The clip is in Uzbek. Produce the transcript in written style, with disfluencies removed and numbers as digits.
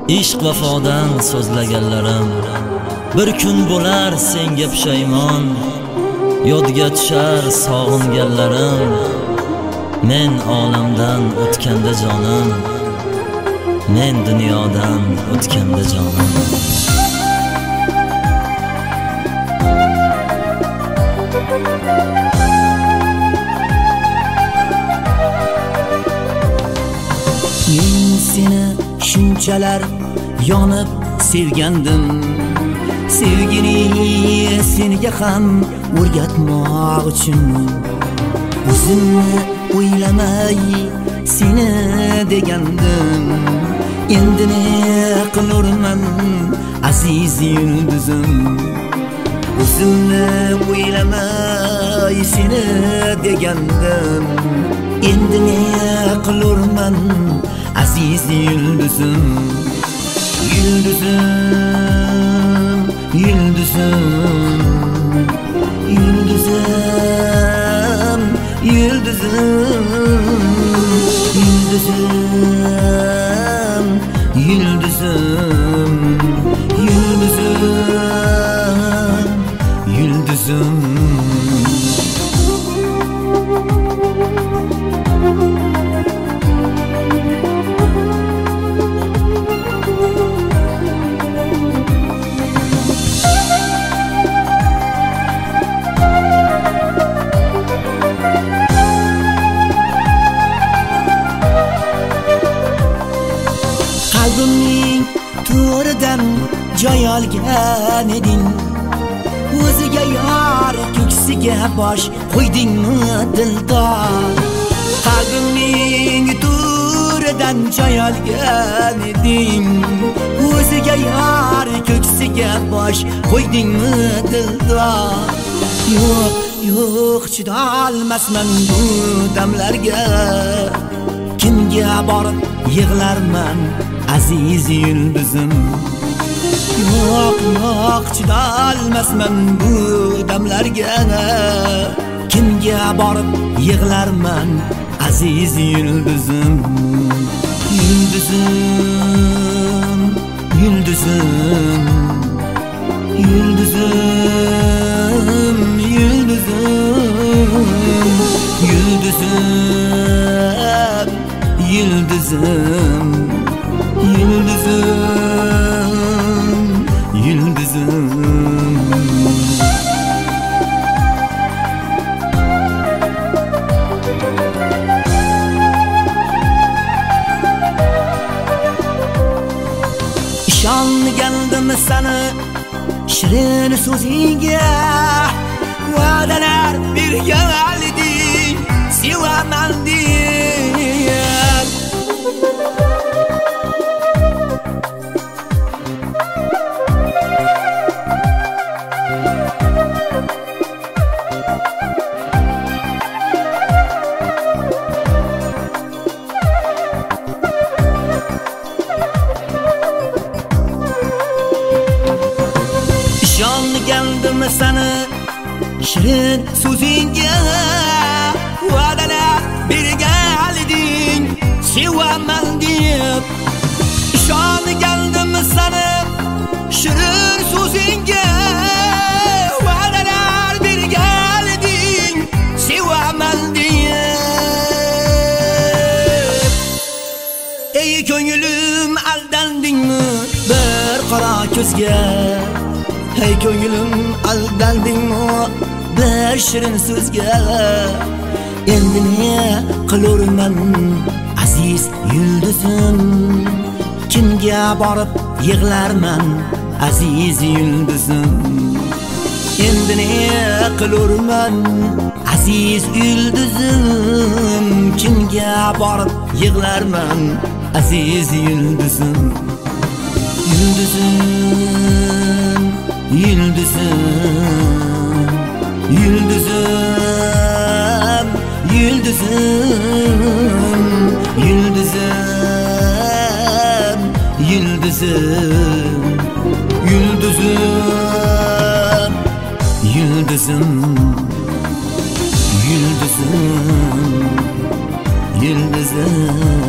ishq vafodan so'zlaganlarim bir kun bo'lar senga pushaymon. Yodga tushar sog'inganlarim men olamdan o'tganda jonim, men dunyodan o'tganda jonim. Men seni shunchalar yonib sevgandim, sevgini senga ham o'rgatmoq uchun. O'zimni o'ylamay seni degandim, endi ne qilurman aziz yulduzim. O'zimni o'ylamay seni degandim, endi ne qilurman aziz yulduzim. Yulduzim, yulduzim, yulduzim, yulduzim, yulduzim, yulduzim, yulduzim. Qalbimning to'ridan joy olgan eding, o'ziga yor ko'ksiga bosh qo'ydingmi dildor. Qalbimning to'ridan joy olgan eding, o'ziga yor ko'ksiga bosh qo'ydingmi dildor. Yo'q, yo'q, chidolmasman bu damlarga, kimga borib yig'larman aziz yulduzim. Yo'q, yo'q, chidolmasman bu damlarga, kimga borib yig'larman aziz yulduzim. Yulduzim, yulduzim, yulduzim, yulduzim, yulduzim, yulduzim, yulduzim, yulduzim. İshongandim sana shirin so'zingga, va'dalar bergan eding sevaman deb. İshongandim sana shirin so'zingga, va'dalar bergan eding sevaman deb. İshongandim sana shirin so'zingga, va'dalar bergan eding sevaman deb. Ey ko'nglim, aldandingmi bir qora ko'zga? Hey ko'nglim, aldandingmi bir shirin so'zga? Endi ne qilurman aziz yulduzim, kimga borib yig'larman aziz yulduzim. Endi ne qilurman aziz yulduzim, kimga borib yig'larman aziz yulduzim. Yulduzim, yulduzim, yulduzim, yulduzim, yulduzim, yulduzim, yulduzim, yulduzim, yulduzim, yulduzim.